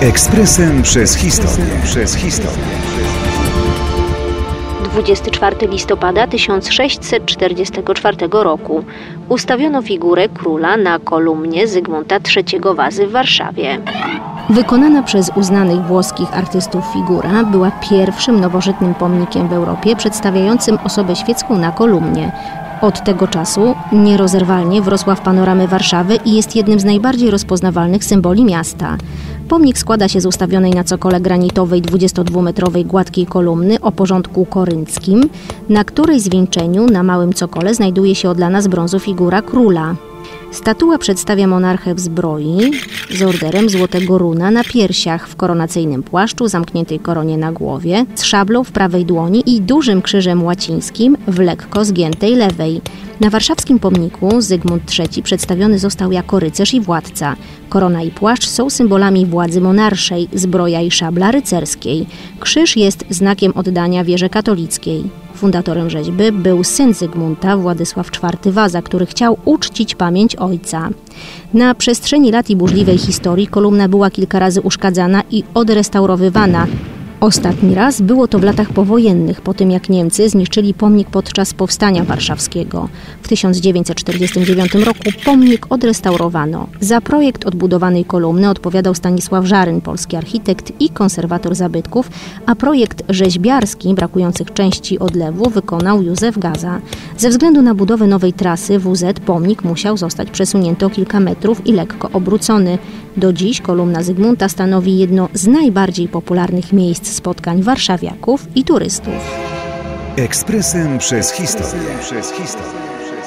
Ekspresem przez historię. 24 listopada 1644 roku ustawiono figurę króla na kolumnie Zygmunta III Wazy w Warszawie. Wykonana przez uznanych włoskich artystów figura była pierwszym nowożytnym pomnikiem w Europie przedstawiającym osobę świecką na kolumnie. Od tego czasu nierozerwalnie wrosła w panoramę Warszawy i jest jednym z najbardziej rozpoznawalnych symboli miasta. Pomnik składa się z ustawionej na cokole granitowej 22-metrowej gładkiej kolumny o porządku korynckim, na której zwieńczeniu na małym cokole znajduje się odlana z brązu figura króla. Statua przedstawia monarchę w zbroi z orderem Złotego Runa na piersiach, w koronacyjnym płaszczu, zamkniętej koronie na głowie, z szablą w prawej dłoni i dużym krzyżem łacińskim w lekko zgiętej lewej. Na warszawskim pomniku Zygmunt III przedstawiony został jako rycerz i władca. Korona i płaszcz są symbolami władzy monarszej, zbroja i szabla rycerskiej. Krzyż jest znakiem oddania wierze katolickiej. Fundatorem rzeźby był syn Zygmunta, Władysław IV Waza, który chciał uczcić pamięć ojca. Na przestrzeni lat i burzliwej historii kolumna była kilka razy uszkadzana i odrestaurowywana. Ostatni raz było to w latach powojennych, po tym jak Niemcy zniszczyli pomnik podczas Powstania Warszawskiego. W 1949 roku pomnik odrestaurowano. Za projekt odbudowanej kolumny odpowiadał Stanisław Żaryn, polski architekt i konserwator zabytków, a projekt rzeźbiarski brakujących części odlewu wykonał Józef Gaza. Ze względu na budowę nowej trasy WZ pomnik musiał zostać przesunięty o kilka metrów i lekko obrócony. Do dziś kolumna Zygmunta stanowi jedno z najbardziej popularnych miejsc spotkań warszawiaków i turystów. Ekspresem przez historię.